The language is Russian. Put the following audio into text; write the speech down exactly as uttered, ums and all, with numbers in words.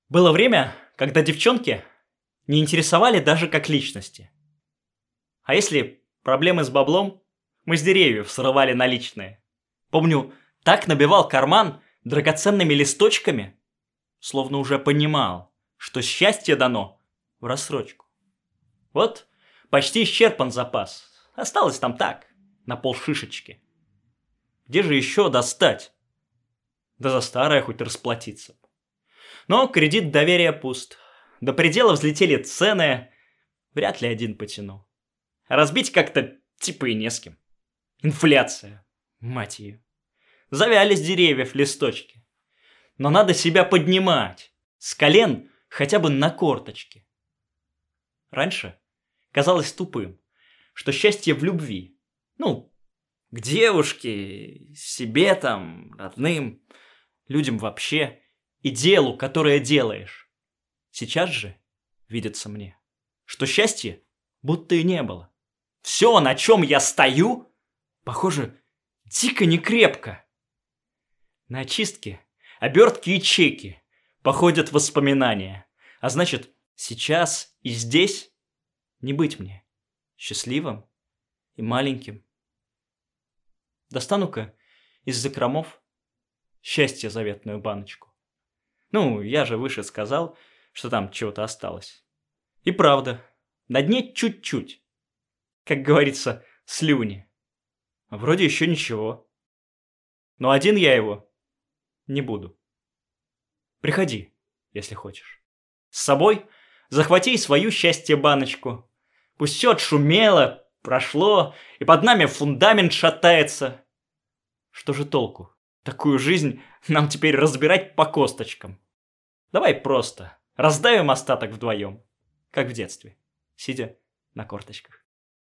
Было время, когда девчонки не интересовали даже как личности. А если проблемы с баблом, мы с деревьев срывали наличные. Помню, так набивал карман драгоценными листочками, словно уже понимал, что счастье дано в рассрочку. Вот почти исчерпан запас, осталось там так, на полшишечки. Где же еще достать? Да за старое хоть расплатиться. Но кредит доверия пуст. До предела взлетели цены, вряд ли один потяну. Разбить как-то типа и не с кем. Инфляция, мать ее. Завяли с деревьев листочки. Но надо себя поднимать, с колен хотя бы на корточки. Раньше казалось тупым, что счастье в любви. Ну, к девушке, себе там, родным, людям вообще. И делу, которое делаешь. Сейчас же видится мне, что счастья будто и не было. Все, на чем я стою, похоже, дико некрепко. На очистке, обертки и чеки походят воспоминания. А значит, сейчас и здесь не быть мне счастливым и маленьким. Достану-ка из закромов счастье заветную баночку. Ну, я же выше сказал, что там чего-то осталось. И правда, на дне чуть-чуть. Как говорится, слюни. Вроде еще ничего. Но один я его не буду. Приходи, если хочешь. С собой захвати свою счастье-баночку. Пусть все отшумело, прошло, и под нами фундамент шатается. Что же толку? Такую жизнь нам теперь разбирать по косточкам. Давай просто раздавим остаток вдвоем, как в детстве, сидя на корточках.